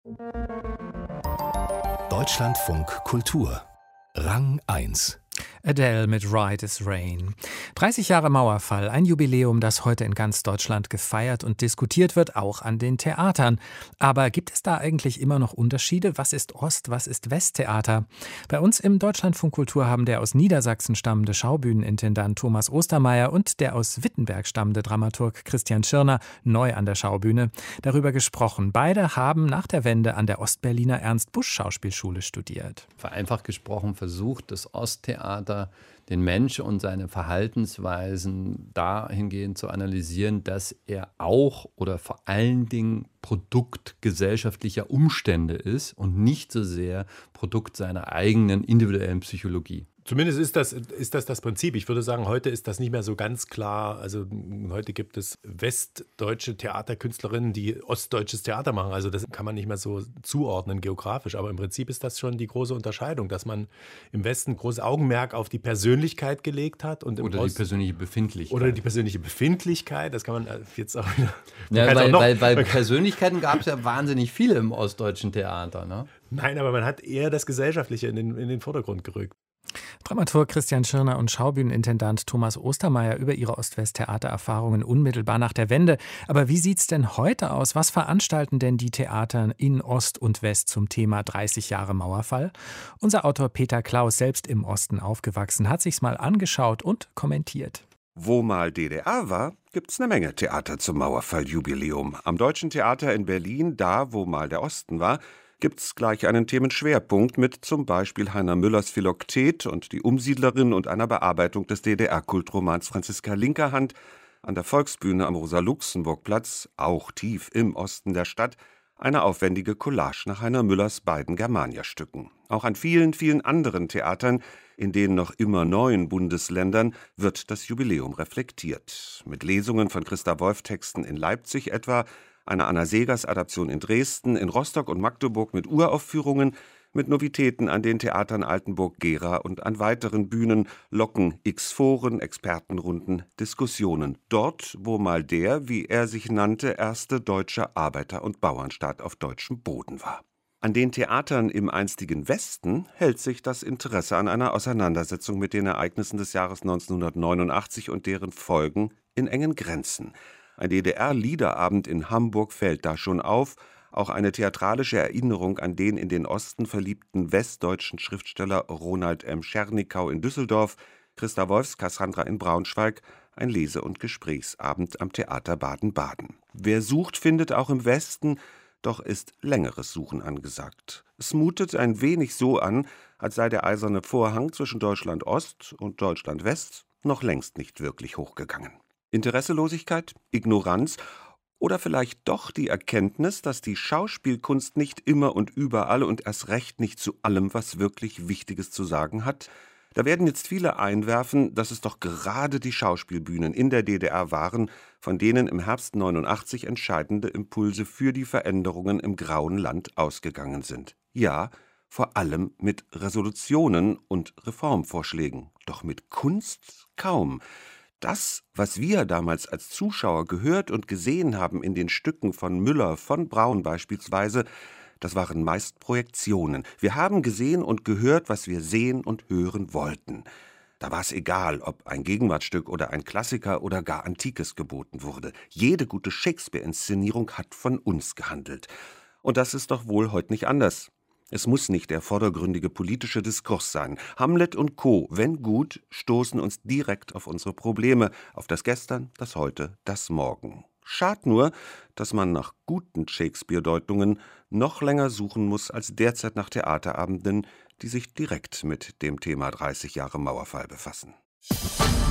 Deutschlandfunk Kultur Rang 1. Adele mit Ride is Rain. 30 Jahre Mauerfall, ein Jubiläum, das heute in ganz Deutschland gefeiert und diskutiert wird, auch an den Theatern. Aber gibt es da eigentlich immer noch Unterschiede? Was ist Ost-, was ist Westtheater? Bei uns im Deutschlandfunk Kultur haben der aus Niedersachsen stammende Schaubühnenintendant Thomas Ostermeier und der aus Wittenberg stammende Dramaturg Christian Schirner, neu an der Schaubühne, darüber gesprochen. Beide haben nach der Wende an der Ostberliner Ernst-Busch-Schauspielschule studiert. Vereinfacht gesprochen versucht das Osttheater den Mensch und seine Verhaltensweisen dahingehend zu analysieren, dass er auch oder vor allen Dingen Produkt gesellschaftlicher Umstände ist und nicht so sehr Produkt seiner eigenen individuellen Psychologie. Zumindest ist das Prinzip. Ich würde sagen, heute ist das nicht mehr so ganz klar. Also heute gibt es westdeutsche Theaterkünstlerinnen, die ostdeutsches Theater machen. Also das kann man nicht mehr so zuordnen geografisch. Aber im Prinzip ist das schon die große Unterscheidung, dass man im Westen großes Augenmerk auf die Persönlichkeit gelegt hat. Und im Oder die persönliche Befindlichkeit. Oder die persönliche Befindlichkeit. Das kann man jetzt auch wieder... Ja, weil Persönlichkeiten gab es ja wahnsinnig viele im ostdeutschen Theater, ne? Nein, aber man hat eher das Gesellschaftliche in den Vordergrund gerückt. Dramaturg Christian Schirner und Schaubühnenintendant Thomas Ostermeier über ihre Ost-West-Theatererfahrungen unmittelbar nach der Wende. Aber wie sieht's denn heute aus? Was veranstalten denn die Theater in Ost und West zum Thema 30 Jahre Mauerfall? Unser Autor Peter Klaus, selbst im Osten aufgewachsen, hat sich's mal angeschaut und kommentiert. Wo mal DDR war, gibt's eine Menge Theater zum Mauerfall-Jubiläum. Am Deutschen Theater in Berlin, da wo mal der Osten war, gibt's gleich einen Themenschwerpunkt mit zum Beispiel Heiner Müllers Philoktet und die Umsiedlerin und einer Bearbeitung des DDR-Kultromans Franziska Linkerhand. An der Volksbühne am Rosa-Luxemburg-Platz, auch tief im Osten der Stadt, eine aufwendige Collage nach Heiner Müllers beiden Germania-Stücken. Auch an vielen, vielen anderen Theatern, in den noch immer neuen Bundesländern, wird das Jubiläum reflektiert. Mit Lesungen von Christa Wolf-Texten in Leipzig etwa, einer Anna Seghers-Adaption in Dresden, in Rostock und Magdeburg mit Uraufführungen, mit Novitäten an den Theatern Altenburg, Gera und an weiteren Bühnen, locken X-Foren, Expertenrunden, Diskussionen. Dort, wo mal der, wie er sich nannte, erste deutsche Arbeiter- und Bauernstaat auf deutschem Boden war. An den Theatern im einstigen Westen hält sich das Interesse an einer Auseinandersetzung mit den Ereignissen des Jahres 1989 und deren Folgen in engen Grenzen. Ein DDR-Liederabend in Hamburg fällt da schon auf, auch eine theatralische Erinnerung an den in den Osten verliebten westdeutschen Schriftsteller Ronald M. Schernikau in Düsseldorf, Christa Wolfs Cassandra in Braunschweig, ein Lese- und Gesprächsabend am Theater Baden-Baden. Wer sucht, findet auch im Westen, doch ist längeres Suchen angesagt. Es mutet ein wenig so an, als sei der eiserne Vorhang zwischen Deutschland Ost und Deutschland West noch längst nicht wirklich hochgegangen. Interesselosigkeit, Ignoranz oder vielleicht doch die Erkenntnis, dass die Schauspielkunst nicht immer und überall und erst recht nicht zu allem, was wirklich Wichtiges zu sagen hat. Da werden jetzt viele einwerfen, dass es doch gerade die Schauspielbühnen in der DDR waren, von denen im Herbst 89 entscheidende Impulse für die Veränderungen im grauen Land ausgegangen sind. Ja, vor allem mit Resolutionen und Reformvorschlägen. Doch mit Kunst kaum. Das, was wir damals als Zuschauer gehört und gesehen haben in den Stücken von Müller, von Braun beispielsweise, das waren meist Projektionen. Wir haben gesehen und gehört, was wir sehen und hören wollten. Da war es egal, ob ein Gegenwartsstück oder ein Klassiker oder gar Antikes geboten wurde. Jede gute Shakespeare-Inszenierung hat von uns gehandelt. Und das ist doch wohl heute nicht anders. Es muss nicht der vordergründige politische Diskurs sein. Hamlet und Co., wenn gut, stoßen uns direkt auf unsere Probleme, auf das Gestern, das Heute, das Morgen. Schad nur, dass man nach guten Shakespeare-Deutungen noch länger suchen muss als derzeit nach Theaterabenden, die sich direkt mit dem Thema 30 Jahre Mauerfall befassen.